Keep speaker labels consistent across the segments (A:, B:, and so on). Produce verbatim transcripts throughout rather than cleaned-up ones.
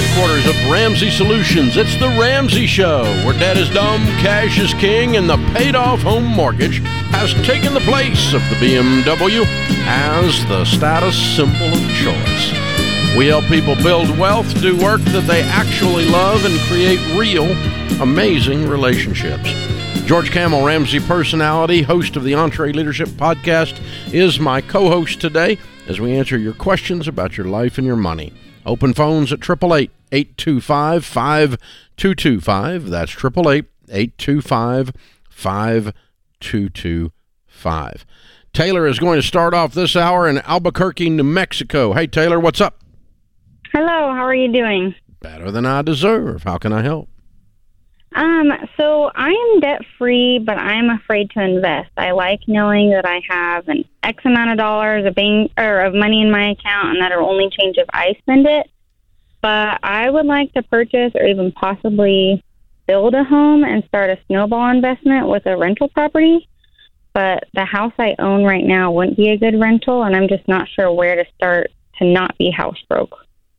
A: headquarters of Ramsey Solutions. It's the Ramsey Show, where debt is dumb, cash is king, and the paid-off home mortgage has taken the place of the B M W as the status symbol of choice. We help people build wealth, do work that they actually love, and create real, amazing relationships. George Kamel, Ramsey personality, host of the Entree Leadership Podcast, is my co-host today as we answer your questions about your life and your money. Open phones at eight eight eight, eight two five, five two two five. That's eight eight eight, eight two five, five two two five. Taylor is going to start off this hour in Albuquerque, New Mexico. Hey, Taylor, what's up?
B: Hello, how are you doing?
A: Better than I deserve. How can I help?
B: Um, so I am debt-free, but I'm afraid to invest. I like knowing that I have an X amount of dollars of bank or of money in my account, and that it'll only change if I spend it. But I would like to purchase or even possibly build a home and start a snowball investment with a rental property. But the house I own right now wouldn't be a good rental, and I'm just not sure where to start to not be house broke.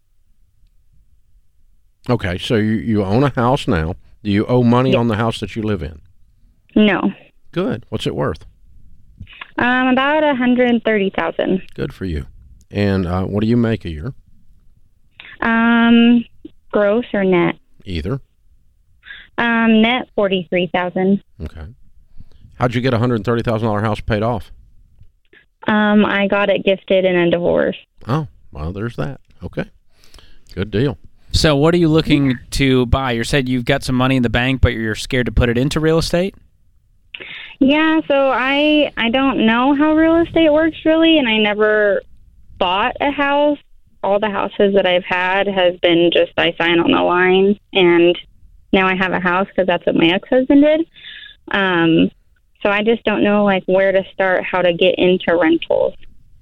A: Okay, so you, you own a house now. Do you owe money
B: Yes.
A: on the house that you live in?
B: No.
A: Good. What's it worth?
B: Um, about one hundred thirty thousand dollars.
A: Good for you. And uh, what do you make a year?
B: Um, gross or net?
A: Either.
B: Um, net forty-three thousand dollars.
A: Okay. How'd you get a one hundred thirty thousand dollars house paid off?
B: Um, I got it gifted in a divorce.
A: Oh, well, there's that. Okay. Good deal.
C: So what are you looking to buy? You said you've got some money in the bank, but you're scared to put it into real estate?
B: Yeah, so I I don't know how real estate works really, and I never bought a house. All the houses that I've had has been just I sign on the line, and now I have a house because that's what my ex-husband did. Um, so I just don't know like where to start, how to get into rentals.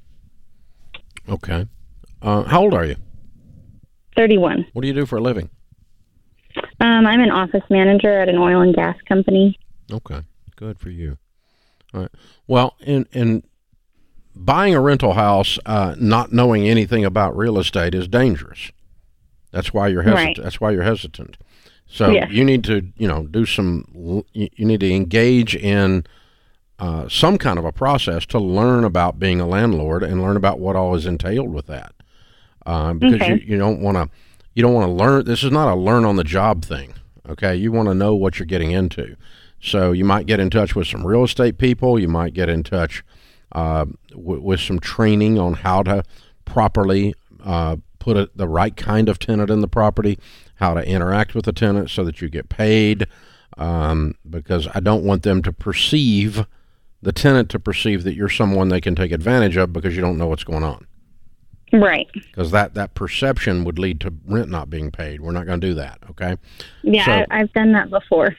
A: Okay. Uh, how old are you?
B: thirty-one.
A: What do you do for a living?
B: Um, I'm an office manager at an oil and gas company.
A: Okay. Good for you. All right. Well, in in buying a rental house, uh, not knowing anything about real estate is dangerous. That's why you're hesitant.
B: Right.
A: That's why you're hesitant. So
B: Yes.
A: you need to, you know, do some. You you need to engage in uh, some kind of a process to learn about being a landlord and learn about what all is entailed with that. Um, because
B: Okay.
A: you, you don't want to, you don't want to learn. This is not a learn on the job thing. Okay. You want to know what you're getting into. So you might get in touch with some real estate people. You might get in touch uh, w- with some training on how to properly uh, put a, the right kind of tenant in the property, how to interact with the tenant so that you get paid. Um, because I don't want them to perceive, the tenant to perceive that you're someone they can take advantage of because you don't know what's going on.
B: Right.
A: Because that, that perception would lead to rent not being paid. We're not going to do that, okay?
B: Yeah,
A: So-
B: I, I've done that before.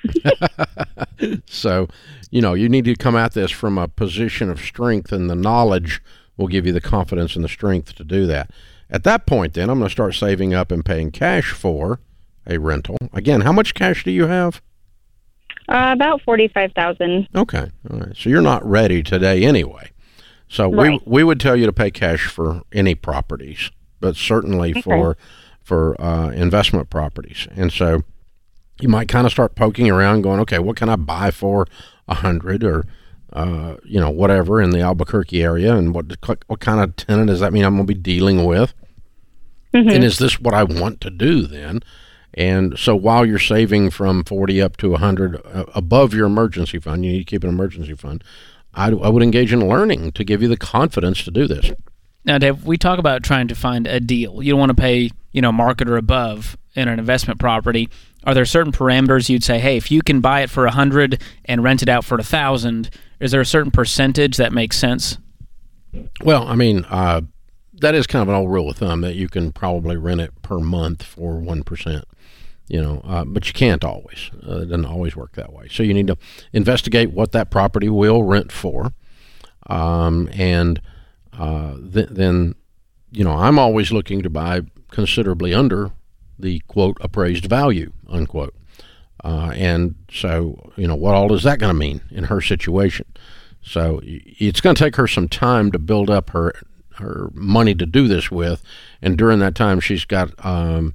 A: So, you know, you need to come at this from a position of strength, and the knowledge will give you the confidence and the strength to do that. At that point, then, I'm going to start saving up and paying cash for a rental. Again, how much cash do you have?
B: Uh, about forty-five thousand dollars.
A: Okay. All right. So you're not ready today anyway. So
B: Right.
A: we we would tell you to pay cash for any properties, but certainly
B: Okay.
A: for for uh, investment properties. And so you might kind of start poking around, going, okay, what can I buy for a hundred or uh, you know whatever in the Albuquerque area, and what what kind of tenant does that mean I'm going to be dealing with?
B: Mm-hmm.
A: And is this what I want to do then? And so while you're saving from forty up to one hundred uh, above your emergency fund, you need to keep an emergency fund. I, I would engage in learning to give you the confidence to do this.
C: Now, Dave, we talk about trying to find a deal. You don't want to pay, you know, market or above in an investment property. Are there certain parameters you'd say, hey, if you can buy it for a hundred and rent it out for a thousand, is there a certain percentage that makes sense?
A: Well, I mean, uh, that is kind of an old rule of thumb that you can probably rent it per month for one percent. You know, uh, but you can't always. Uh, it doesn't always work that way. So you need to investigate what that property will rent for, um, and uh, th- then, you know, I'm always looking to buy considerably under the quote appraised value unquote. Uh, and so, you know, what all is that going to mean in her situation? So it's going to take her some time to build up her her money to do this with, and during that time, she's got um,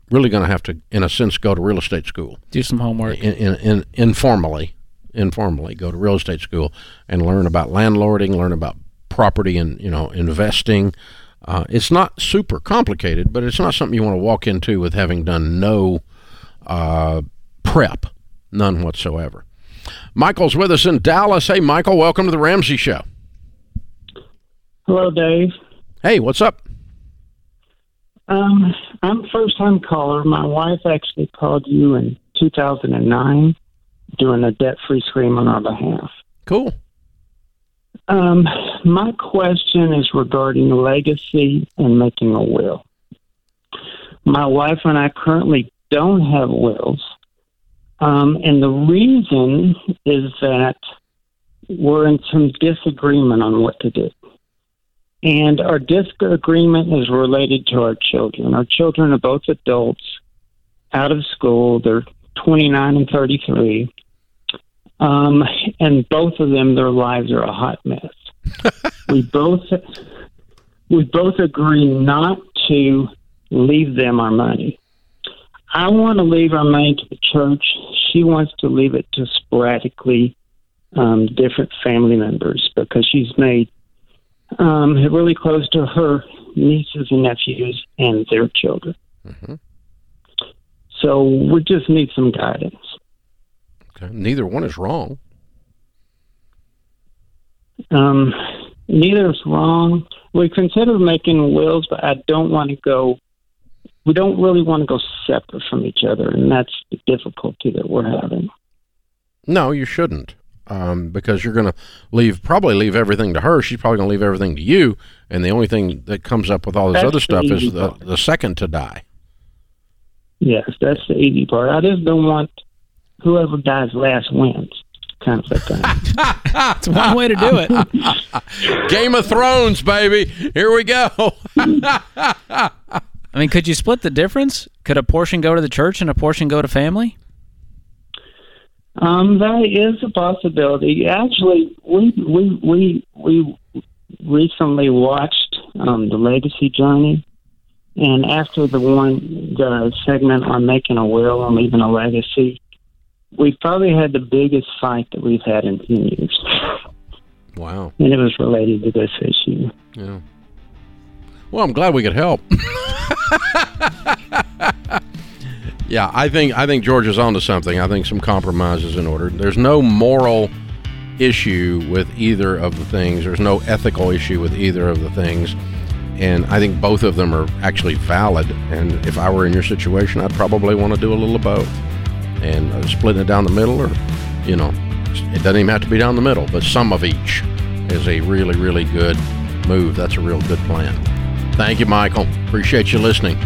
A: really going to have to, in a sense, go to real estate school.
C: Do some homework.
A: In, in, in, informally, informally, go to real estate school and learn about landlording, learn about property and, you know, investing. Uh, it's not super complicated, but it's not something you want to walk into with having done no uh, prep, none whatsoever. Michael's with us in Dallas. Hey, Michael, welcome to the Ramsey Show.
D: Hello, Dave.
A: Hey, what's up?
D: Um, I'm a first-time caller. My wife actually called you in two thousand nine doing a debt-free scream on our behalf.
A: Cool.
D: Um, my question is regarding legacy and making a will. My wife and I currently don't have wills, um, and the reason is that we're in some disagreement on what to do. And our disagreement is related to our children. Our children are both adults, out of school. They're twenty-nine and thirty-three. Um, and both of them, their lives are a hot mess. we both we both agree not to leave them our money. I want to leave our money to the church. She wants to leave it to sporadically um, different family members because she's made um, really close to her nieces and nephews and their children. Mm-hmm. So we just need some guidance.
A: Okay. Neither one is wrong.
D: Um, neither is wrong. We consider making wills, but I don't want to go, we don't really want to go separate from each other, and that's the difficulty that we're having.
A: No, you shouldn't, um, because you're going to leave, probably leave everything to her. She's probably going to leave everything to you, and the only thing that comes up with all this
D: that's
A: other stuff is the,
D: part.
A: the second to die.
D: Yes, that's the easy part. I just don't want whoever dies last wins, kind of a thing.
C: It's one way to do it.
A: Game of Thrones, baby. Here we go.
C: I mean, could you split the difference? Could a portion go to the church and a portion go to family?
D: Um, that is a possibility. Actually, we we we we recently watched um, the Legacy Journey, and after the one the segment on making a will and leaving a legacy, we probably had the biggest fight that we've had in ten years.
A: Wow.
D: And it was related to this issue.
A: Yeah. Well, I'm glad we could help. Yeah, I think I think George is onto something. I think some compromise is in order. There's no moral issue with either of the things. There's no ethical issue with either of the things. And I think both of them are actually valid. And if I were in your situation, I'd probably want to do a little of both. And uh, splitting it down the middle, or, you know, it doesn't even have to be down the middle, but some of each is a really, really good move. That's a real good plan. Thank you, Michael. Appreciate you listening.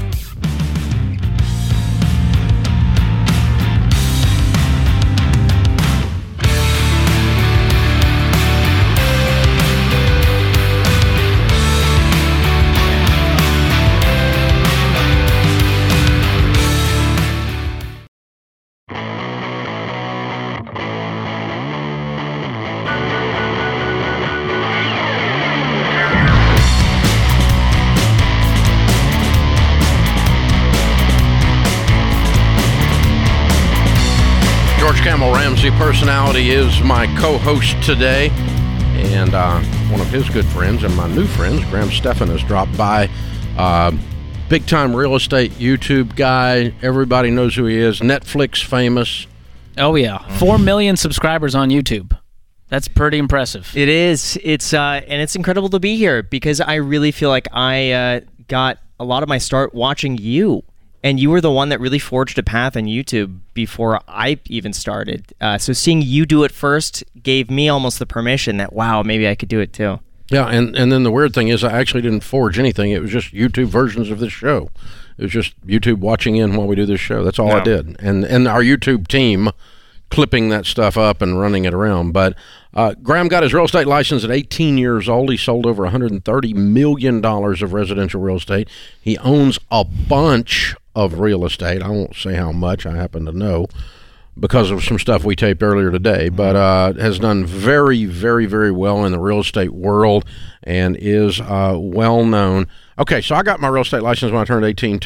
A: Camel Ramsey Personality is my co-host today, and uh, one of his good friends and my new friends, Graham Stephan, has dropped by. Uh, big-time real estate YouTube guy. Everybody knows who he is. Netflix famous.
C: Oh, yeah. Four million subscribers on YouTube. That's pretty impressive.
E: It is. It's uh, and it's incredible to be here because I really feel like I uh, got a lot of my start watching you. And you were the one that really forged a path on YouTube before I even started. Uh, so seeing you do it first gave me almost the permission that, wow, maybe I could do it too.
A: Yeah, and, and then the weird thing is I actually didn't forge anything. It was just YouTube versions of this show. It was just YouTube watching in while we do this show. That's all no. I did. And, and our YouTube team clipping that stuff up and running it around. But uh, Graham got his real estate license at eighteen years old. He sold over one hundred thirty million dollars of residential real estate. He owns a bunch of real estate. I won't say how much. I happen to know because of some stuff we taped earlier today, but uh, has done very, very, very well in the real estate world and is uh, well known. Okay, so I got my real estate license when I turned eighteen too.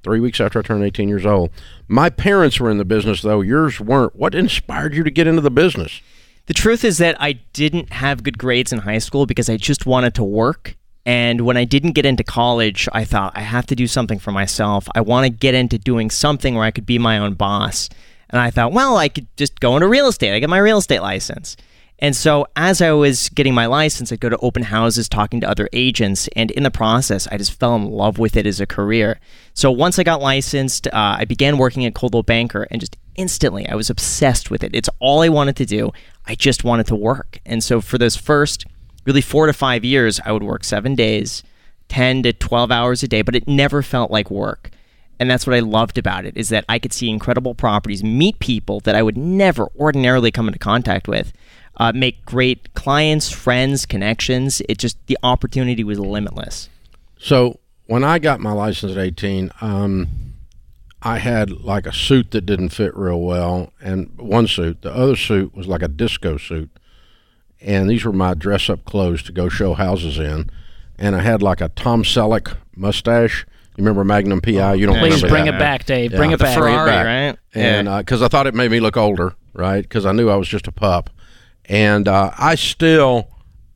A: three weeks after I turned eighteen years old. My parents were in the business, though. Yours weren't. What inspired you to get into the business?
E: The truth is that I didn't have good grades in high school because I just wanted to work. And when I didn't get into college, I thought, I have to do something for myself. I want to get into doing something where I could be my own boss. And I thought, well, I could just go into real estate. I get my real estate license. And so as I was getting my license, I'd go to open houses, talking to other agents. And in the process, I just fell in love with it as a career. So once I got licensed, uh, I began working at Coldwell Banker. And just instantly, I was obsessed with it. It's all I wanted to do. I just wanted to work. And so for those first really four to five years, I would work seven days, ten to twelve hours a day. But it never felt like work. And that's what I loved about it, is that I could see incredible properties, meet people that I would never ordinarily come into contact with, uh, make great clients, friends, connections. It just, the opportunity was limitless.
A: So when I got my license at eighteen, um, I had like a suit that didn't fit real well, and one suit. The other suit was like a disco suit. And these were my dress-up clothes to go show houses in. And I had like a Tom Selleck mustache. You remember Magnum P I? You don't
C: Please
A: remember
C: bring
A: that.
C: it back, Dave.
A: Yeah.
C: Bring it
E: The
C: back.
E: Ferrari,
A: back.
E: right?
A: And because I thought it made me look older, right? Because I knew I was just a pup. And uh, I still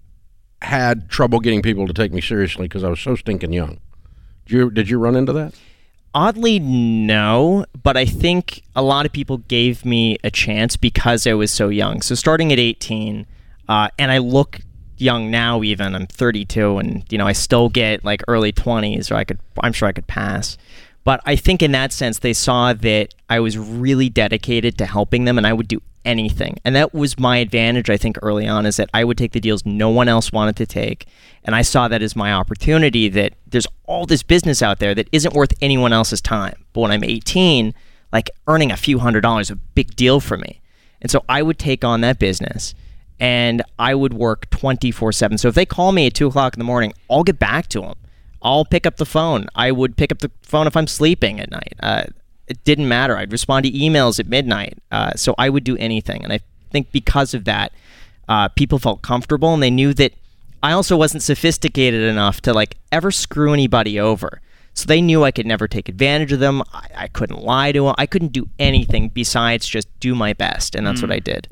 A: had trouble getting people to take me seriously because I was so stinking young. Did you, did you run into that?
E: Oddly, no, but I think a lot of people gave me a chance because I was so young. So starting at eighteen, uh, and I look young now even, I'm thirty-two, and you know I still get like early twenties, or I could, I'm sure I could pass. But I think in that sense, they saw that I was really dedicated to helping them, and I would do anything. And that was my advantage, I think, early on, is that I would take the deals no one else wanted to take. And I saw that as my opportunity, that there's all this business out there that isn't worth anyone else's time. But when I'm eighteen, like earning a few hundred dollars is a big deal for me. And so I would take on that business, and I would work twenty-four seven. So if they call me at two o'clock in the morning, I'll get back to them. I'll pick up the phone. I would pick up the phone if I'm sleeping at night. Uh, it didn't matter. I'd respond to emails at midnight. Uh, so I would do anything. And I think because of that, uh, people felt comfortable, and they knew that I also wasn't sophisticated enough to like ever screw anybody over. So they knew I could never take advantage of them. I, I couldn't lie to them. I couldn't do anything besides just do my best. And that's mm. what I did.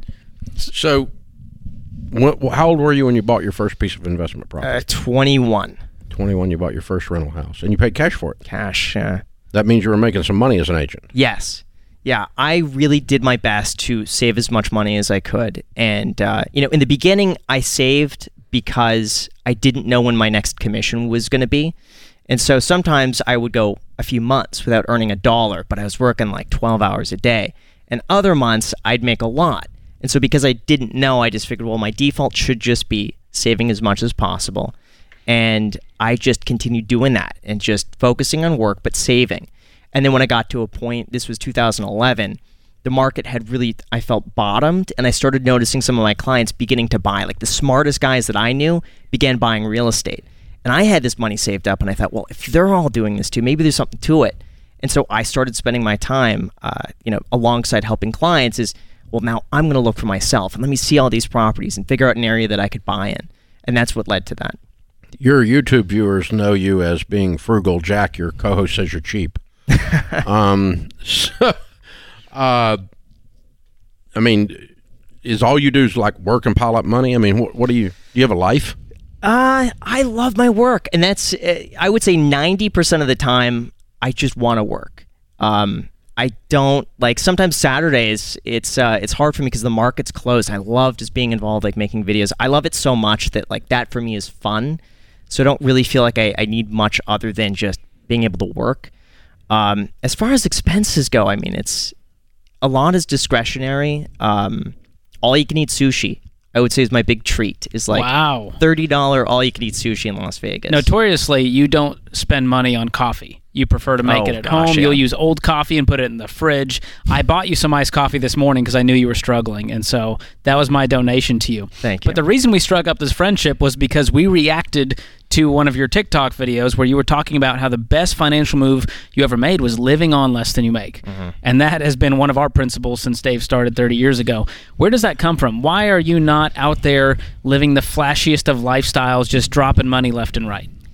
A: So what, how old were you when you bought your first piece of investment property?
E: Uh, twenty-one.
A: twenty-one, you bought your first rental house, and you paid cash for it.
E: Cash, uh,
A: That means you were making some money as an agent.
E: Yes. Yeah, I really did my best to save as much money as I could. And, uh, you know, in the beginning, I saved because I didn't know when my next commission was going to be. And so sometimes I would go a few months without earning a dollar, but I was working like twelve hours a day. And other months, I'd make a lot. And so because I didn't know, I just figured, well, my default should just be saving as much as possible. And I just continued doing that and just focusing on work, but saving. And then when I got to a point, this was two thousand eleven, the market had really, I felt, bottomed. And I started noticing some of my clients beginning to buy. Like the smartest guys that I knew began buying real estate. And I had this money saved up, and I thought, well, if they're all doing this too, maybe there's something to it. And so I started spending my time, uh, you know, alongside helping clients is, well, now I'm going to look for myself. And let me see all these properties and figure out an area that I could buy in. And that's what led to that.
A: Your YouTube viewers know you as being Frugal Jack. Your co-host says you're cheap. um, so, uh, I mean, is all you do is like work and pile up money? I mean, what, what do you, do you have a life?
E: Uh, I love my work. And that's, uh, I would say ninety percent of the time, I just want to work. Um, I don't, like, sometimes Saturdays, it's uh, it's hard for me because the market's closed. I love just being involved, like making videos. I love it so much that, like, that for me is fun. So I don't really feel like I, I need much other than just being able to work. Um, as far as expenses go, I mean, it's, a lot is discretionary. Um, all you can eat sushi, I would say, is my big treat. Is like
C: wow.
E: thirty dollars all you can eat sushi in Las Vegas.
C: Notoriously, you don't spend money on coffee. You prefer to make
E: Oh,
C: it at
E: gosh,
C: home.
E: yeah.
C: You'll use old coffee and put it in the fridge. I bought you some iced coffee this morning because I knew you were struggling, and so that was my donation to you.
E: Thank you.
C: But the reason we struck up this friendship was because we reacted to one of your TikTok videos where you were talking about how the best financial move you ever made was living on less than you make. Mm-hmm. And that has been one of our principles since Dave started thirty years ago. Where does that come from? Why are you not out there living the flashiest of lifestyles, just dropping money left and right?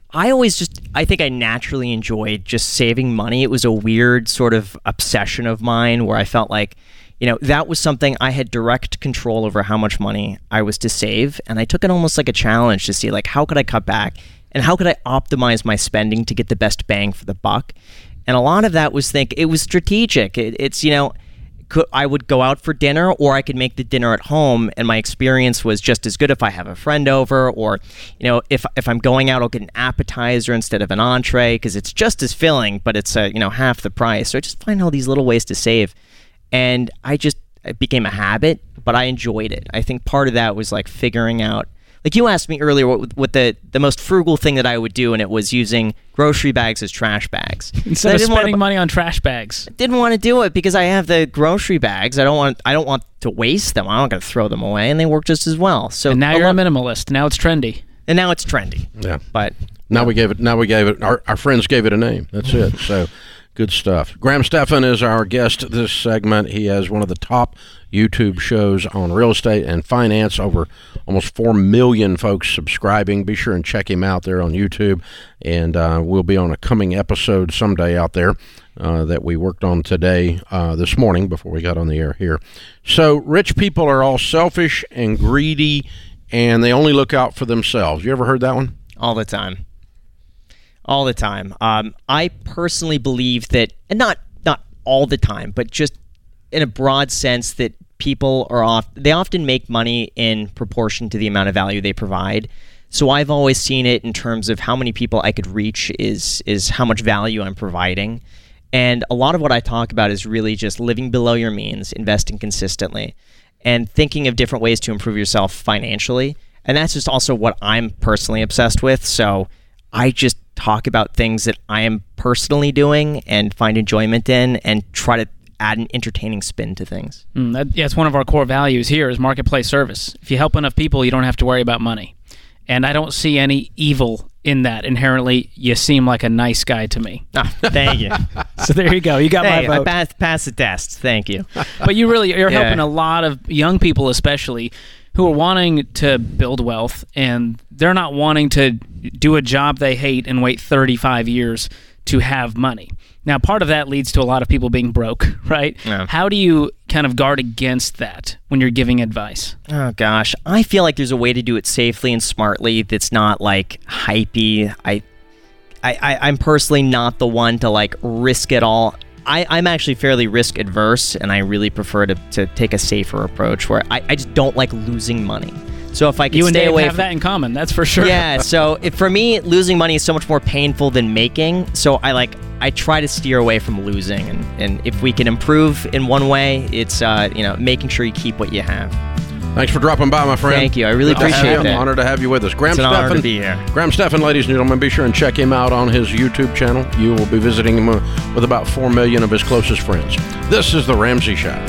E: I always just, I think I naturally enjoyed just saving money. It was a weird sort of obsession of mine where I felt like, you know, that was something I had direct control over how much money I was to save. And I took it almost like a challenge to see, like, how could I cut back and how could I optimize my spending to get the best bang for the buck? And a lot of that was think, it was strategic. It, it's, you know, could, I would go out for dinner or I could make the dinner at home, and my experience was just as good if I have a friend over, or, you know, if if I'm going out, I'll get an appetizer instead of an entree because it's just as filling, but it's, uh, you know, half the price. So I just find all these little ways to save. And I just, it became a habit, but I enjoyed it. I think part of that was like figuring out, like you asked me earlier what, what the, the most frugal thing that I would do, and it was using grocery bags as trash bags.
C: Instead of spending to, money on trash bags.
E: I didn't want to do it because I have the grocery bags. I don't want I don't want to waste them. I'm not going to throw them away, and they work just as well. So
C: and now
E: a
C: you're
E: lot,
C: a minimalist. Now it's trendy.
E: And now it's trendy.
A: Yeah.
E: But
A: now we gave it now we gave it our, our friends gave it a name. That's it. So good stuff. Graham Stephan is our guest this segment. He has one of the top YouTube shows on real estate and finance, over almost four million folks subscribing. Be sure and check him out there on YouTube, and uh, we'll be on a coming episode someday out there uh, that we worked on today, uh, this morning, before we got on the air here. So rich people are all selfish and greedy, and they only look out for themselves. You ever heard that one?
E: All the time. All the time. Um, I personally believe that, and not not all the time, but just in a broad sense, that people are off. They often make money in proportion to the amount of value they provide. So I've always seen it in terms of how many people I could reach is is how much value I'm providing. And a lot of what I talk about is really just living below your means, investing consistently, and thinking of different ways to improve yourself financially. And that's just also what I'm personally obsessed with. So I just talk about things that I am personally doing and find enjoyment in, and try to add an entertaining spin to things.
C: Mm, that, yeah, it's one of our core values here is marketplace service. If you help enough people, you don't have to worry about money. And I don't see any evil in that. Inherently, you seem like a nice guy to me.
E: Oh, thank you.
C: So there you go. You got
E: hey,
C: my vote.
E: I passed, passed the test. Thank you.
C: But you really, you're
E: Yeah.
C: helping a lot of young people especially who are wanting to build wealth, and they're not wanting to do a job they hate and wait thirty-five years to have money. Now, part of that leads to a lot of people being broke, right?
E: Yeah.
C: How do you kind of guard against that when you're giving advice?
E: Oh, gosh. I feel like there's a way to do it safely and smartly that's not, like, hypey. I, I, I, I'm personally not the one to, like, risk it all. I, I'm actually fairly risk adverse, and I really prefer to, to take a safer approach where I, I just don't like losing money. So if I can
C: you and
E: stay
C: Dave
E: away
C: have
E: from
C: that in common, that's for sure.
E: Yeah, so if, for me, losing money is so much more painful than making. So I like I try to steer away from losing, and, and if we can improve in one way, it's uh, you know making sure you keep what you have.
A: Thanks for dropping by, my friend.
E: Thank you. I really
A: Good to
E: appreciate
A: have you.
E: that.
A: Honored to have you with us. Graham
E: It's an
A: Stephan,
E: honor to be here.
A: Graham Stephan, ladies and gentlemen, be sure and check him out on his YouTube channel. You will be visiting him with about four million of his closest friends. This is The Ramsey Show.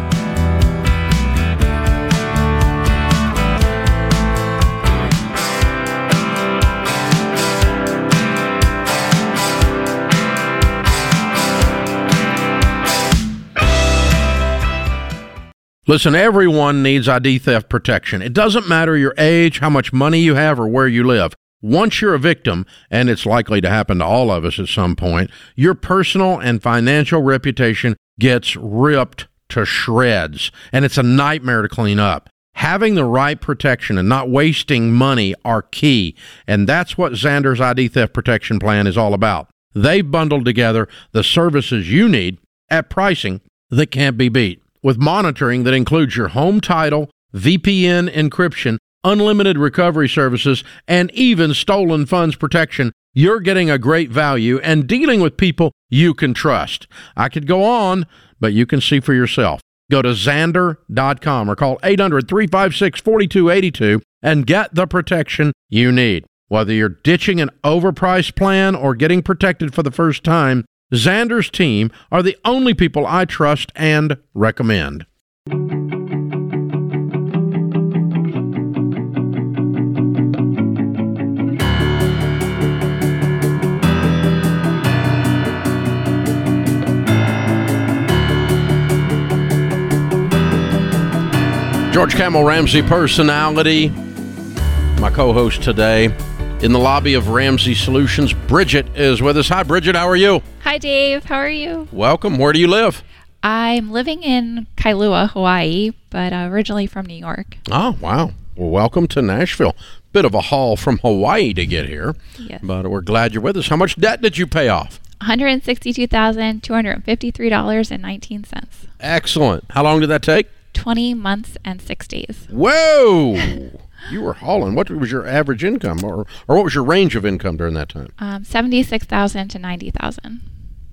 A: Listen, everyone needs I D theft protection. It doesn't matter your age, how much money you have, or where you live. Once you're a victim, and it's likely to happen to all of us at some point, your personal and financial reputation gets ripped to shreds, and it's a nightmare to clean up. Having the right protection and not wasting money are key, and that's what Zander's I D Theft Protection Plan is all about. They've bundled together the services you need at pricing that can't be beat. With monitoring that includes your home title, V P N encryption, unlimited recovery services, and even stolen funds protection, you're getting a great value and dealing with people you can trust. I could go on, but you can see for yourself. Go to Zander dot com or call eight hundred, three five six, four two eight two and get the protection you need. Whether you're ditching an overpriced plan or getting protected for the first time, Zander's team are the only people I trust and recommend. George Kamel Ramsey personality, my co-host today. In the lobby of Ramsey Solutions, Bridget is with us. Hi, Bridget. How are you?
F: Hi, Dave. How are you?
A: Welcome. Where do you live?
F: I'm living in Kailua, Hawaii, but uh, originally from New York.
A: Oh, wow. Well, welcome to Nashville. Bit of a haul from Hawaii to get here,
F: Yes.
A: but we're glad you're with us. How much debt did you pay off?
F: one hundred sixty-two thousand two hundred fifty-three dollars and nineteen cents.
A: Excellent. How long did that take?
F: twenty months and six days.
A: Whoa! You were hauling. What was your average income, or or what was your range of income during that time?
F: Um, seventy-six thousand to ninety thousand.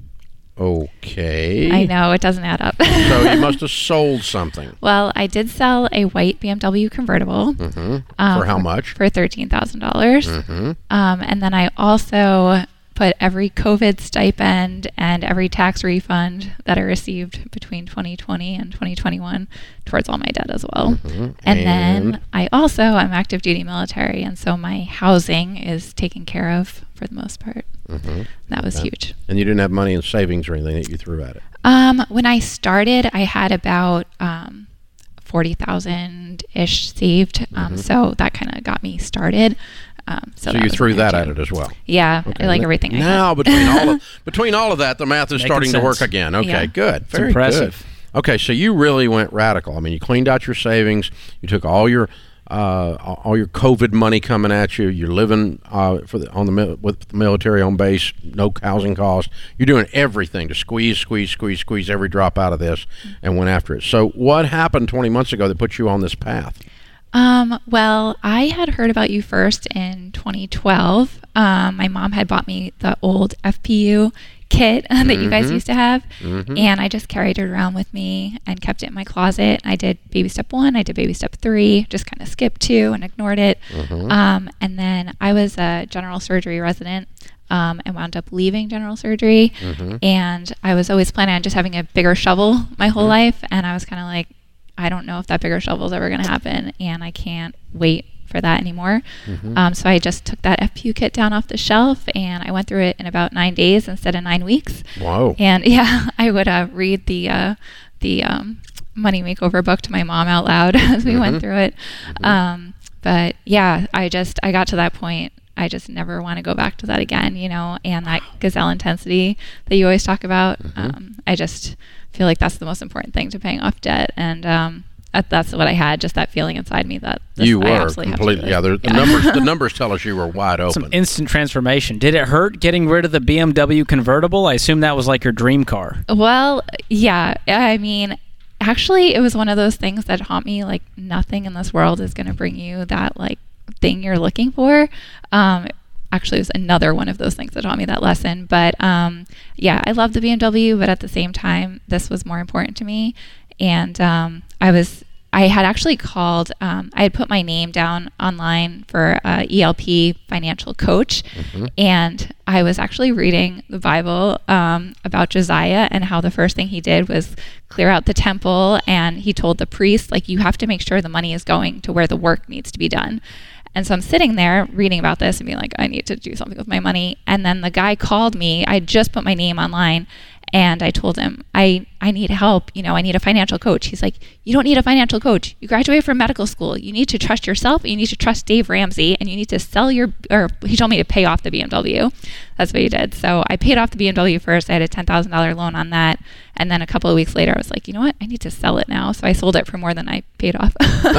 A: Okay.
F: I know, it doesn't add up.
A: So you must have sold something.
F: Well, I did sell a white B M W convertible.
A: Mm-hmm.
F: um,
A: For how much?
F: For thirteen thousand dollars.
A: Mm-hmm.
F: Um, and then I also put every COVID stipend and every tax refund that I received between twenty twenty and twenty twenty-one towards all my debt as well.
A: Mm-hmm.
F: And,
A: And?
F: then I also, I'm active duty military, and so my housing is taken care of for the most part.
A: Mm-hmm.
F: That was
A: Okay.
F: huge.
A: And you didn't have money in savings or anything that you threw at it?
F: Um, when I started, I had about um, forty thousand ish saved. Um,
A: Mhm.
F: So that kind of got me started. Um, so
A: So,
F: that
A: you
F: was
A: threw
F: in there
A: that
F: too.
A: at it as well?
F: Yeah,
A: Okay.
F: I like everything I
A: Now,
F: had.
A: between all of between all of that, the math is
C: Making
A: starting to
C: sense.
A: work again. Okay,
F: Yeah.
A: good.
C: It's
A: Very
C: impressive.
A: good. Okay, so you really went radical. I mean, you cleaned out your savings. You took all your uh, all your COVID money coming at you. You're living uh, for the, on the mil- with the military on base, no housing costs. You're doing everything to squeeze, squeeze, squeeze, squeeze every drop out of this, and went after it. So, what happened twenty months ago that put you on this path?
F: Um, well, I had heard about you first in twenty twelve. Um, my mom had bought me the old F P U kit that you guys
A: Mhm.
F: used to have,
A: Mhm.
F: and I just carried it around with me and kept it in my closet. I did baby step one, I did baby step three, just kind of skipped two and ignored it.
A: Mhm.
F: Um, and then I was a general surgery resident. Um, and wound up leaving general surgery,
A: Mhm.
F: and I was always planning on just having a bigger shovel my whole
A: Mhm.
F: life, and I was kind of like, I don't know if that bigger shovel is ever going to happen, and I can't wait for that anymore.
A: Mhm.
F: Um, so I just took that F P U kit down off the shelf, and I went through it in about nine days instead of nine weeks.
A: Whoa.
F: And yeah, I would uh, read the uh, the um, Money Makeover book to my mom out loud as we
A: Mhm.
F: went through it. Um, but yeah, I just I got to that point. I just never want to go back to that again, you know, and that gazelle intensity that you always talk about.
A: Mhm.
F: Um, I just feel like that's the most important thing to paying off debt. And um, that, that's what I had, just that feeling inside me that this,
A: You
F: I
A: were
F: absolutely have to do
A: completely,
F: this.
A: yeah. The, the
F: Yeah.
A: numbers, the numbers tell us you were wide open.
C: Some instant transformation. Did it hurt getting rid of the B M W convertible? I assume that was like your dream car.
F: Well, yeah. I mean, actually, it was one of those things that taught me like nothing in this world is going to bring you that like thing you're looking for. Um, actually, it was another one of those things that taught me that lesson. But um, yeah, I love the B M W, but at the same time, this was more important to me. And um, I was. I had actually called, um, I had put my name down online for a E L P financial coach.
A: Mhm.
F: And I was actually reading the Bible um, about Josiah and how the first thing he did was clear out the temple. And he told the priest, like, you have to make sure the money is going to where the work needs to be done. And so I'm sitting there reading about this and being like, I need to do something with my money. And then the guy called me. I just put my name online. And I told him, I, I need help. You know, I need a financial coach. He's like, you don't need a financial coach. You graduated from medical school. You need to trust yourself. You need to trust Dave Ramsey. And you need to sell your, or he told me to pay off the B M W. That's what he did. So I paid off the B M W first. I had a ten thousand dollars loan on that. And then a couple of weeks later, I was like, you know what? I need to sell it now. So I sold it for more than I paid off.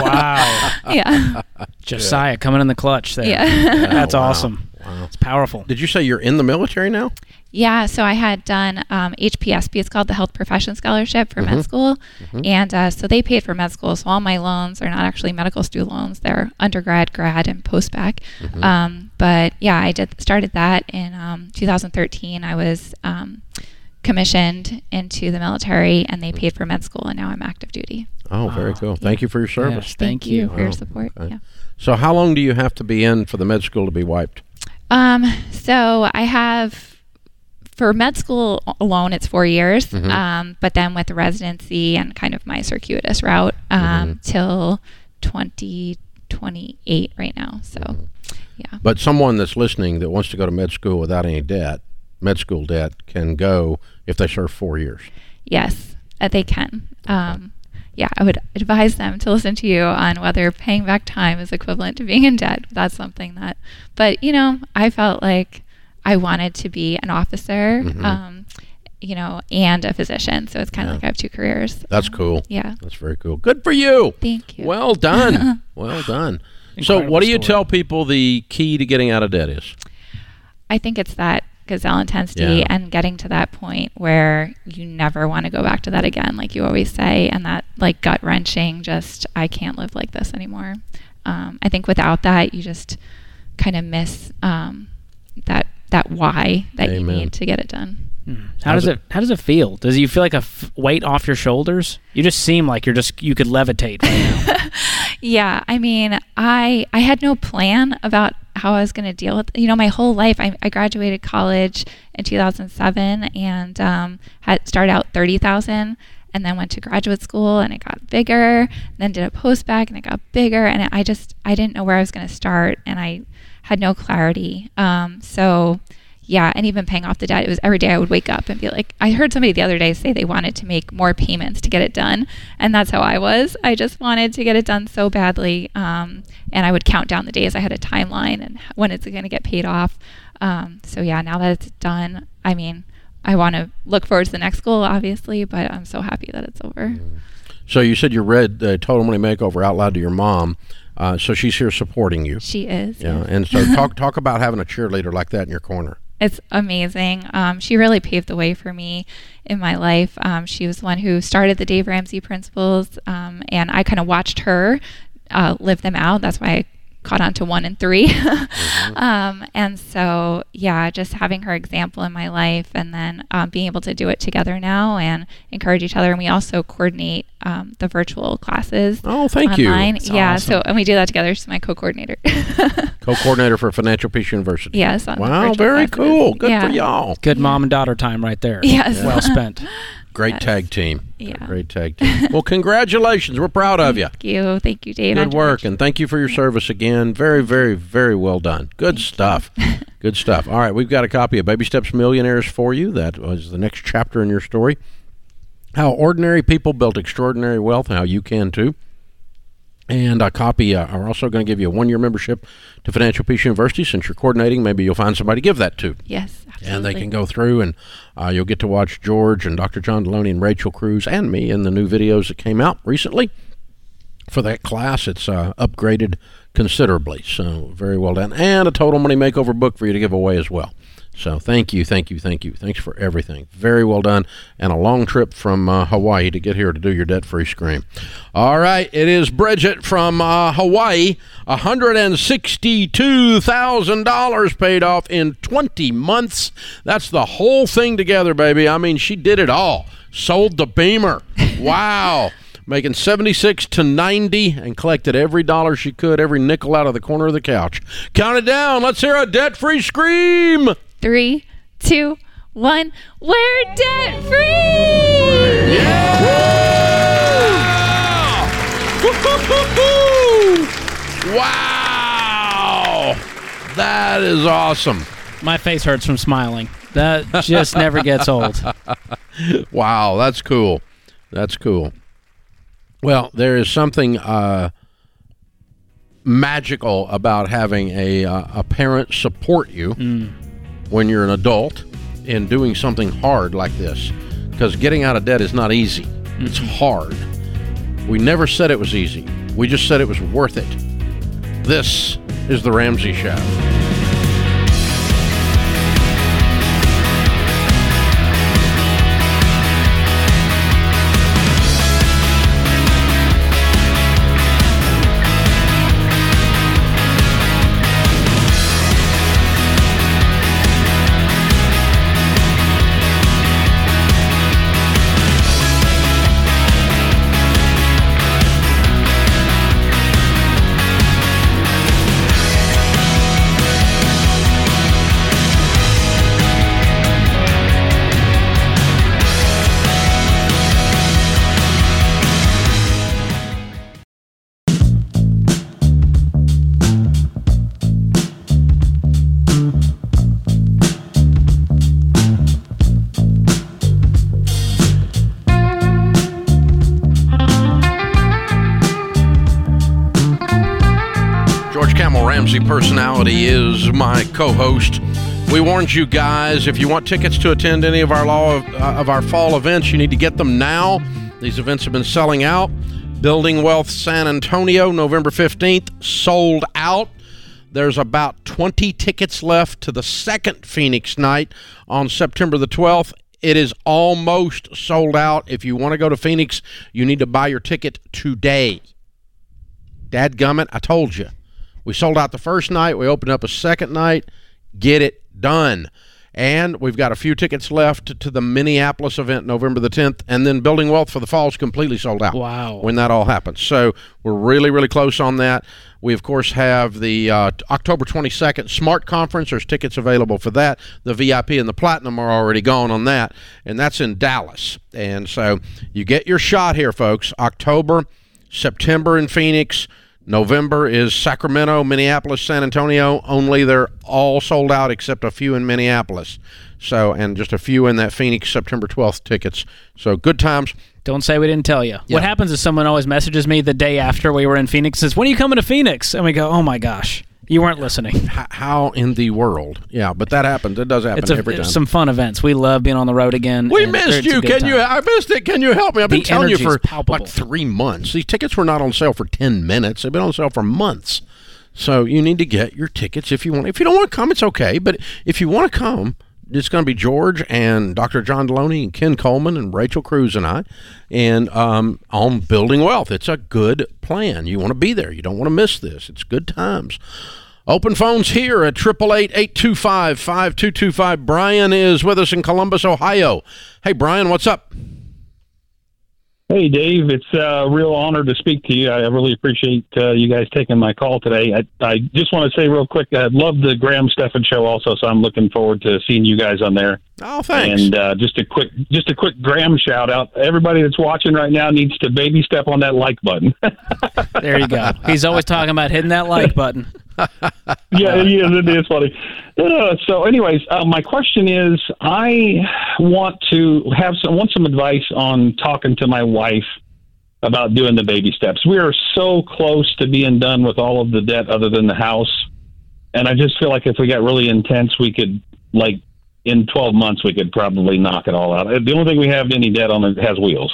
C: Wow.
F: Yeah.
C: Josiah coming in the clutch there.
F: Yeah.
C: That's
A: wow.
C: awesome.
A: Wow.
C: It's powerful.
A: Did you say you're in the military now?
F: Yeah, so I had done um, H P S B. It's called the Health Profession Scholarship for
A: Mhm.
F: med school.
A: Mhm.
F: And uh, so they paid for med school. So all my loans are not actually medical student loans. They're undergrad, grad, and post-bac.
A: Mhm.
F: Um, but yeah, I did started that in um, two thousand thirteen. I was um, commissioned into the military, and they paid for med school, and now I'm active duty.
A: Oh, very
C: Wow.
A: cool. Thank you for your service.
C: Yes, thank you.
F: for your
A: Wow.
F: support.
A: Okay.
F: Yeah.
A: So how long do you have to be in for the med school to be wiped?
F: Um, so I have, for med school alone, it's four years.
A: Mhm.
F: Um, but then with residency and kind of my circuitous route, um,
A: Mhm.
F: till twenty twenty-eight right now. So,
A: Mhm.
F: yeah.
A: But someone that's listening that wants to go to med school without any debt, med school debt, can go if they serve four years.
F: Yes, uh, they can. Um, yeah, I would advise them to listen to you on whether paying back time is equivalent to being in debt. That's something that, but you know, I felt like I wanted to be an officer, mm-hmm. um, you know, and a physician. So it's kind of yeah. like I have two careers.
A: That's
F: um,
A: cool.
F: Yeah.
A: That's very cool. Good for you.
F: Thank you.
A: Well done. Well done.
C: Incredible
A: so what do you
C: story.
A: tell people the key to getting out of debt is?
F: I think it's that gazelle intensity
A: Yeah.
F: and getting to that point where you never want to go back to that again, like you always say, and that like gut wrenching, just, I can't live like this anymore. Um, I think without that, you just kind of miss um, that that why that
A: Amen.
F: you need to get it done.
C: Hmm. How does it How does it feel? Does you feel like a f- weight off your shoulders? You just seem like you're just you could levitate right now.
F: Yeah, I mean, I I had no plan about how I was going to deal with, you know, my whole life. I, I graduated college in two thousand seven and um, had started out thirty thousand, and then went to graduate school and it got bigger. Then did a post-bac and it got bigger, and I just I didn't know where I was going to start, and I had no clarity. Um, so. Yeah, and even paying off the debt, it was every day I would wake up and be like, I heard somebody the other day say they wanted to make more payments to get it done. And that's how I was. I just wanted to get it done so badly. Um, and I would count down the days. I had a timeline and when it's going to get paid off. Um, so yeah, now that it's done, I mean, I want to look forward to the next goal, obviously, but I'm so happy that it's over.
A: So you said you read uh, Total Money Makeover out loud to your mom. Uh, so she's here supporting you.
F: She is.
A: Yeah.
F: Yes.
A: And so talk talk about having a cheerleader like that in your corner.
F: It's amazing. Um, she really paved the way for me in my life. Um, she was the one who started the Dave Ramsey principles, um, and I kind of watched her uh, live them out. That's why I caught on to one and three. mm-hmm. um, and so, yeah, just having her example in my life, and then um, being able to do it together now and encourage each other. And we also coordinate um, the virtual classes.
A: Oh, thank
F: online.
A: you.
F: That's yeah,
C: awesome.
F: so and we do that together. She's my co-coordinator.
A: Co-coordinator for Financial Peace University.
F: Yes. On the
A: Wow,
F: virtual
A: very
F: classes.
A: cool. Good
F: Yeah.
A: for y'all.
C: Good mom and daughter time right there.
F: Yes.
C: Well spent.
A: Great
F: Yes.
A: tag team.
F: Yeah.
A: Great tag team. Well, congratulations. We're proud of you.
F: Thank you. Thank you, Dave.
A: Good
F: and
A: work,
F: George.
A: and thank you for your service again. Very, very, very well done. Good stuff. Good stuff. All right, we've got a copy of Baby Steps Millionaires for you. That was the next chapter in your story. How ordinary people built extraordinary wealth, and how you can too. And a copy, uh, we're also going to give you a one-year membership to Financial Peace University. Since you're coordinating, maybe you'll find somebody to give that to.
F: Yes, absolutely.
A: And they can go through, and uh, you'll get to watch George and Doctor John Deloney and Rachel Cruz and me in the new videos that came out recently. For that class, it's uh, upgraded considerably, so very well done. And a Total Money Makeover book for you to give away as well. So thank you, thank you, thank you. Thanks for everything. Very well done. And a long trip from uh, Hawaii to get here to do your debt-free scream. All right, it is Bridget from uh, Hawaii. one hundred sixty-two thousand dollars paid off in twenty months. That's the whole thing together, baby. I mean, she did it all. Sold the Beamer. Wow. Making seventy-six to ninety and collected every dollar she could, every nickel out of the corner of the couch. Count it down. Let's hear a debt-free scream.
F: Three, two, one. We're debt free.
A: Yeah! Woo-hoo-hoo-hoo! Wow! That is awesome.
C: My face hurts from smiling. That just never gets old.
A: Wow, that's cool. That's cool. Well, there is something uh, magical about having a uh, a parent support you mm. when you're an adult in doing something hard like this. Because getting out of debt is not easy. Mm-hmm. It's hard. We never said it was easy. We just said it was worth it. This is The Ramsey Show. Camel Ramsey Personality is my co-host. We warned you guys, if you want tickets to attend any of our law of, uh, of our fall events, you need to get them now. These events have been selling out. Building Wealth San Antonio, November fifteenth, sold out. There's about twenty tickets left to the second Phoenix night on September the twelfth. It is almost sold out. If you want to go to Phoenix, you need to buy your ticket today. Dadgummit, I told you. We sold out the first night. We opened up a second night. Get it done. And we've got a few tickets left to the Minneapolis event November the tenth, and then Building Wealth for the fall is completely sold out.
C: Wow.
A: When that all happens. So we're really, really close on that. We, of course, have the uh, October twenty-second SMART Conference. There's tickets available for that. The V I P and the Platinum are already gone on that, and that's in Dallas. And so you get your shot here, folks. October, September in Phoenix. November is Sacramento, Minneapolis, San Antonio. Only they're all sold out except a few in Minneapolis. So, and just a few in that Phoenix September twelfth tickets. So good times.
C: Don't say we didn't tell you.
A: Yeah.
C: What happens is someone always messages me the day after we were in Phoenix, says, when are you coming to Phoenix? And we go, oh my gosh, you weren't listening.
A: H- how in the world? Yeah, but that happens. It does happen
C: It's a,
A: every time.
C: It's some fun events. We love being on the road again.
A: We
C: and
A: missed
C: it's a
A: you.
C: good
A: Can
C: time.
A: you? I missed it. Can you help me? I've been
C: The
A: telling you
C: energy is
A: for
C: palpable.
A: like three months. These tickets were not on sale for ten minutes. They've been on sale for months. So you need to get your tickets if you want. If you don't want to come, it's okay. But if you want to come, it's going to be George and Doctor John Deloney and Ken Coleman and Rachel Cruz and I, and um, on Building Wealth. It's a good plan. You want to be there. You don't want to miss this. It's good times. Open phones here at eight eight eight, eight two five, five two two five. Brian is with us in Columbus, Ohio. Hey, Brian, what's up?
G: Hey, Dave. It's a real honor to speak to you. I really appreciate uh, you guys taking my call today. I, I just want to say real quick, I love the Graham Stephan show also, so I'm looking forward to seeing you guys on there.
A: Oh, thanks.
G: And uh, just a quick just a quick Graham shout out. Everybody that's watching right now needs to baby step on that like button.
C: There you go. He's always talking about hitting that like button.
G: Yeah, it is. It is funny. Uh, so, anyways, uh, my question is, I want to have some want some advice on talking to my wife about doing the baby steps. We are so close to being done with all of the debt other than the house, and I just feel like if we got really intense, we could, like, in twelve months, we could probably knock it all out. The only thing we have any debt on it has wheels.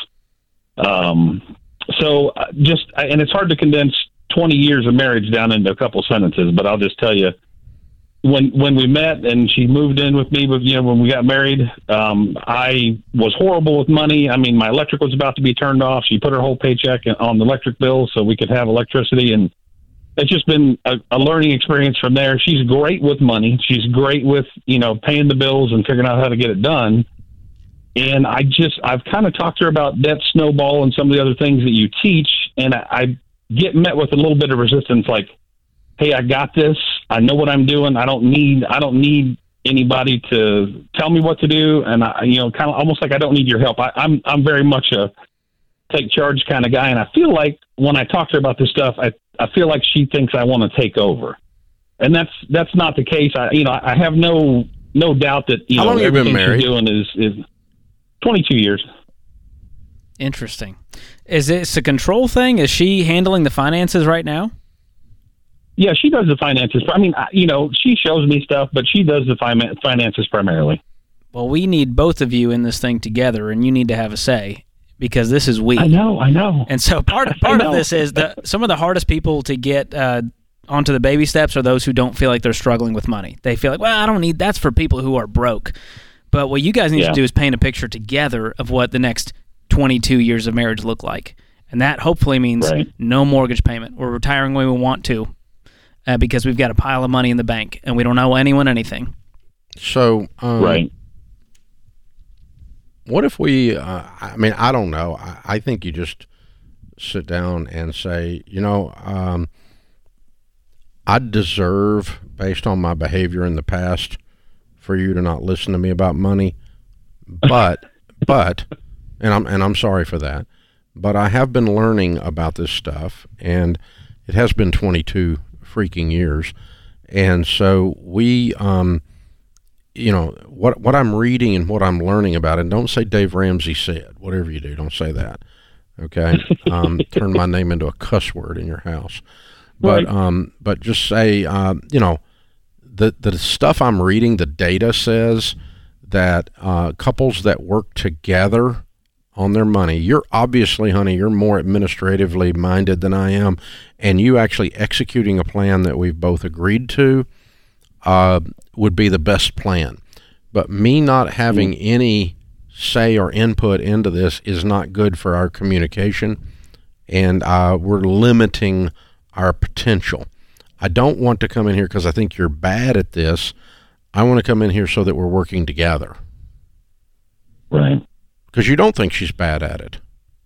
G: Um. So, uh, just and it's hard to condense twenty years of marriage down into a couple sentences, but I'll just tell you, when when we met and she moved in with me, you know, when we got married, um, I was horrible with money. I mean, my electric was about to be turned off. She put her whole paycheck on the electric bill so we could have electricity, and it's just been a, a learning experience from there. She's great with money. She's great with, you know, paying the bills and figuring out how to get it done. And I just, I've kind of talked to her about debt snowball and some of the other things that you teach, and I, I get met with a little bit of resistance, like, hey, I got this. I know what I'm doing. I don't need, I don't need anybody to tell me what to do. And I, you know, kind of almost like I don't need your help. I, I'm, I'm very much a take charge kind of guy. And I feel like when I talk to her about this stuff, I, I feel like she thinks I want to take over. And that's, that's not the case. I, you know, I have no, no doubt that, you
A: How
G: know,
A: long have you been
G: everything
A: married?
G: she's doing is, is twenty-two years.
C: Interesting. Is this a control thing? Is she handling the finances right now?
G: Yeah, she does the finances. I mean, I- you know, she shows me stuff, but she does the fi- finances primarily.
C: Well, we need both of you in this thing together, and you need to have a say because this is we.
G: I know, I know.
C: And so part
G: I
C: part of
G: know.
C: this is that some of the hardest people to get uh, onto the baby steps are those who don't feel like they're struggling with money. They feel like, well, I don't need. That's for people who are broke. But what you guys need
G: Yeah.
C: to do is paint a picture together of what the next twenty-two years of marriage look like, and that hopefully means
G: Right.
C: no mortgage payment. We're retiring when we want to, uh, because we've got a pile of money in the bank and we don't owe anyone anything.
A: So, um,
G: Right.
A: what if we, uh, I mean, I don't know. I, I think you just sit down and say, you know, um, I deserve, based on my behavior in the past, for you to not listen to me about money. But, but, and I'm, and I'm sorry for that, but I have been learning about this stuff, and it has been twenty-two freaking years. And so we, um, you know, what what I'm reading and what I'm learning about it, don't say Dave Ramsey said, whatever you do, don't say that, okay? Um, turn my name into a cuss word in your house. But
G: Right.
A: um, but just say, uh, you know, the the stuff I'm reading, the data says that uh, couples that work together on their money, you're obviously, honey, you're more administratively minded than I am, and you actually executing a plan that we've both agreed to uh, would be the best plan. But me not having mm-hmm. any say or input into this is not good for our communication, and uh, we're limiting our potential. I don't want to come in here because I think you're bad at this. I want to come in here so that we're working together.
G: Right.
A: Because you don't think she's bad at it.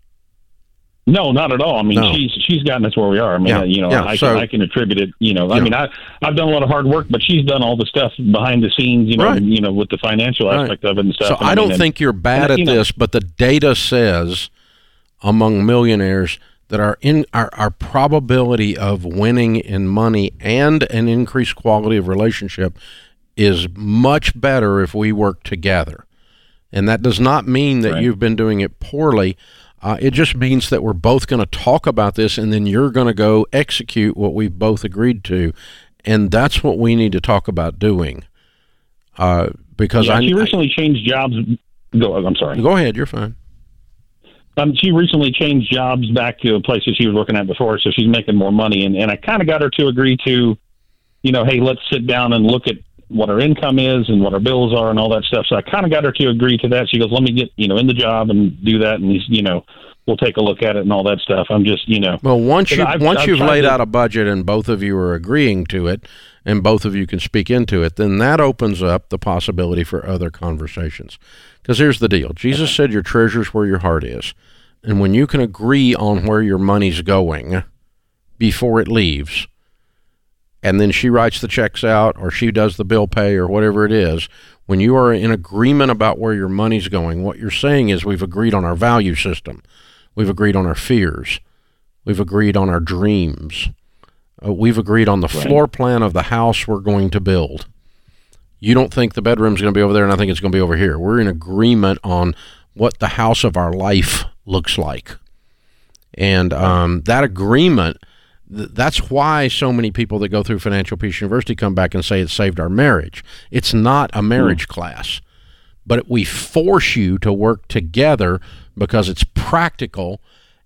G: No, not at all. I mean,
A: No.
G: she's she's gotten us where we are. I mean,
A: Yeah,
G: uh, you know,
A: yeah,
G: I
A: so-
G: can I can attribute it. You know, I
A: Yeah.
G: mean, I I've done a lot of hard work, but she's done all the stuff behind the scenes. You know,
A: Right.
G: you know, with the financial
A: Right.
G: aspect of it and stuff.
A: So
G: And
A: I don't
G: mean,
A: think you're bad
G: and,
A: at
G: you know-
A: this, but the data says among millionaires that our in our, our probability of winning in money and an increased quality of relationship is much better if we work together. And that does not mean that
G: Right.
A: you've been doing it poorly. Uh, it just means that we're both going to talk about this, and then you're going to go execute what we've both agreed to. And that's what we need to talk about doing. Uh, because
G: yeah,
A: I,
G: she
A: I
G: recently changed jobs. Go, I'm sorry.
A: Go ahead, you're fine.
G: Um, she recently changed jobs back to a place that she was working at before, so she's making more money. And, and I kind of got her to agree to, you know, hey, let's sit down and look at what her income is and what her bills are and all that stuff. So I kind of got her to agree to that. She goes, let me get, you know, in the job and do that. And, you know, we'll take a look at it and all that stuff. I'm just, you know.
A: Well, once you
G: I've-
A: once
G: I've
A: you've
G: tried
A: laid
G: to-
A: out a budget and both of you are agreeing to it, and both of you can speak into it, then that opens up the possibility for other conversations. Because here's the deal: Jesus said, "Your treasure's where your heart is," and when you can agree on where your money's going before it leaves, and then she writes the checks out, or she does the bill pay, or whatever it is. When you are in agreement about where your money's going, what you're saying is we've agreed on our value system. We've agreed on our fears. We've agreed on our dreams. Uh, we've agreed on the
G: Right.
A: floor plan of the house we're going to build. You don't think the bedroom's going to be over there, and I think it's going to be over here. We're in agreement on what the house of our life looks like. And um, that agreement, th- that's why so many people that go through Financial Peace University come back and say it saved our marriage. It's not a marriage mm. class, but we force you to work together because it's practical,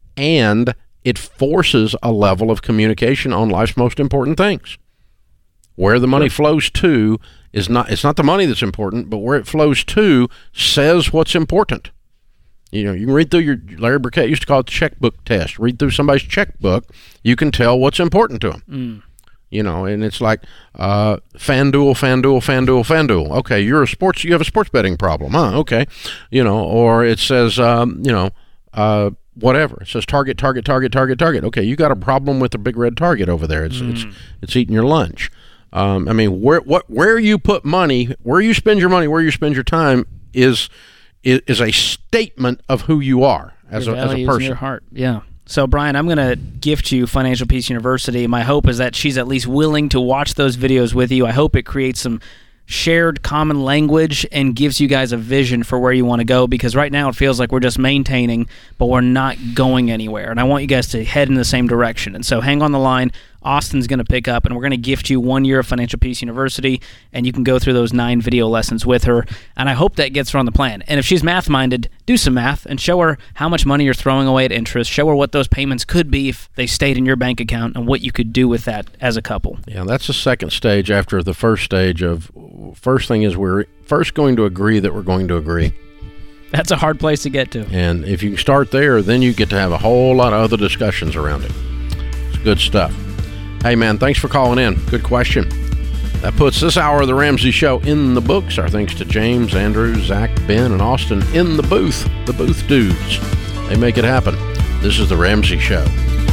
A: and it forces a level of communication on life's most important things. Where the money flows to is not, it's not the money that's important, but where it flows to says what's important. You know, you can read through your, Larry Burkett used to call it the checkbook test. Read through somebody's checkbook, you can tell what's important to them. Mm. You know, and it's like uh, FanDuel, FanDuel, FanDuel, FanDuel. Okay, you're a sports, you have a sports betting problem, huh? Okay. You know, or it says, um, you know, uh, whatever. It says target, target, target, target, target. Okay, you got a problem with the big red target over there. It's mm. it's it's eating your lunch. Um, I mean, where what where you put money, where you spend your money, where you spend your time is is, is a statement of who you are as
C: your
A: a as a
C: values
A: person.
C: And your heart, yeah. So, Brian, I'm going to gift you Financial Peace University. My hope is that she's at least willing to watch those videos with you. I hope it creates some shared common language and gives you guys a vision for where you want to go, because right now it feels like we're just maintaining, but we're not going anywhere. And I want you guys to head in the same direction. And so hang on the line. Austin's going to pick up, and we're going to gift you one year of Financial Peace University, and you can go through those nine video lessons with her. And I hope that gets her on the plan. And if she's math-minded, do some math and show her how much money you're throwing away at interest. Show her what those payments could be if they stayed in your bank account and what you could do with that as a couple.
A: Yeah, that's the second stage after the first stage of, first thing is we're first going to agree that we're going to agree.
C: That's a hard place to get to.
A: And if you start there, then you get to have a whole lot of other discussions around it. It's good stuff. Hey, man, thanks for calling in. Good question. That puts this hour of the Ramsey Show in the books. Our thanks to James, Andrew, Zach, Ben, and Austin in the booth, the booth dudes. They make it happen. This is the Ramsey Show.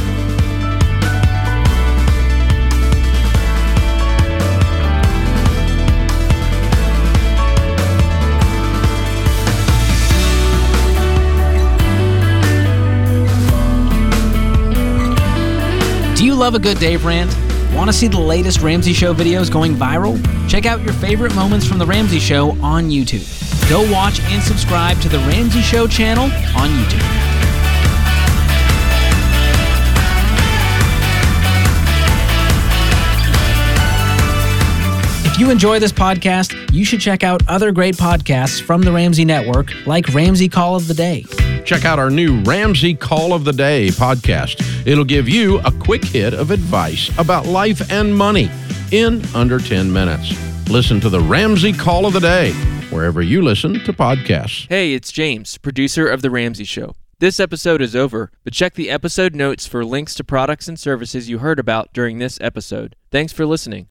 C: Do you love a good Dave rant? Want to see the latest Ramsey Show videos going viral? Check out your favorite moments from The Ramsey Show on YouTube. Go watch and subscribe to The Ramsey Show channel on YouTube.
H: you enjoy this podcast, you should check out other great podcasts from the Ramsey Network, like Ramsey Call of the Day.
A: Check out our new Ramsey Call of the Day podcast. It'll give you a quick hit of advice about life and money in under ten minutes. Listen to the Ramsey Call of the Day wherever you listen to podcasts.
I: Hey, it's James, producer of The Ramsey Show. This episode is over, but check the episode notes for links to products and services you heard about during this episode. Thanks for listening.